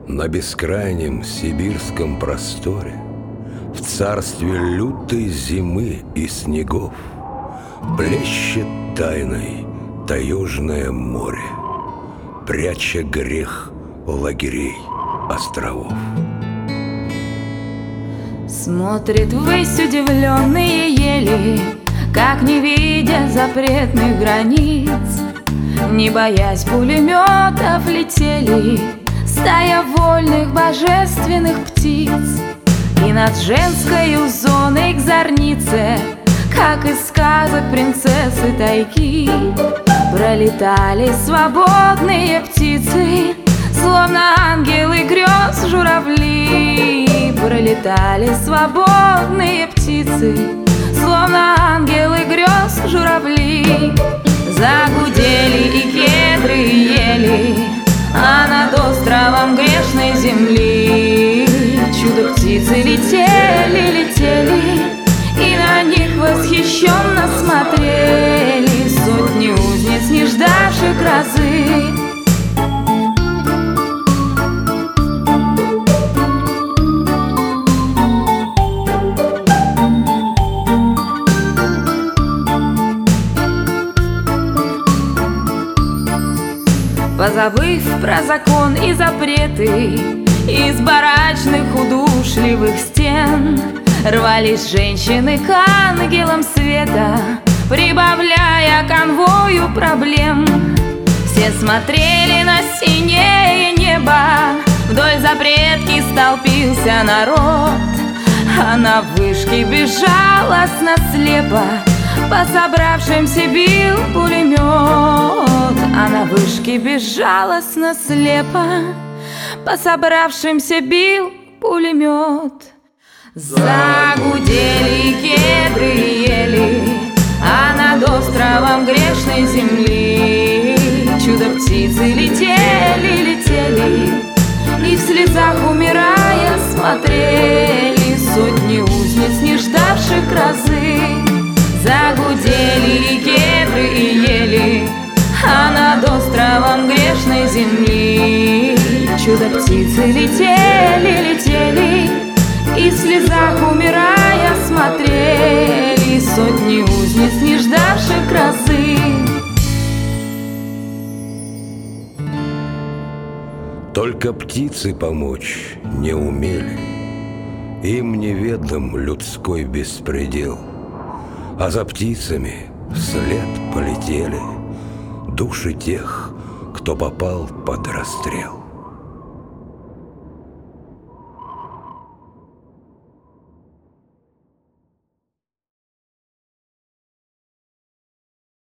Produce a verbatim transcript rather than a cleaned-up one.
На бескрайнем сибирском просторе, в царстве лютой зимы и снегов, плещет тайной таежное море, пряча грех лагерей островов. Смотрит ввысь удивленные ели, как не видя запретных границ. Не боясь пулеметов летели стая вольных божественных птиц. И над женской зоной к зорнице, как из сказок принцессы тайги, пролетали свободные птицы, словно ангелы грез журавли. Пролетали свободные птицы, словно ангелы грез журавли. Загудели и кедры и ели, а над островом грешной земли чудо-птицы летели, летели, и на них восхищенно смотрели сотни узниц, не ждавших грозы. Позабыв про закон и запреты, из барачных удушливых стен рвались женщины к ангелам света, прибавляя конвою проблем. Все смотрели на синее небо, вдоль запретки столпился народ, а на вышке безжалостно слепо по собравшимся бил пулемет. А на вышке безжалостно слепо по собравшимся бил пулемет. Загудели кедры и ели, а над островом грешной земли чудо-птицы летели, летели, и в слезах умирая смотрели сотни узниц, не ждавших грозы. Загудели кедры и ели, а над островом грешной земли чудо-птицы летели, летели, и в слезах умирая смотрели сотни узниц, не ждавших грозы. Только птицы помочь не умели, им неведом людской беспредел. А за птицами вслед полетели души тех, кто попал под расстрел.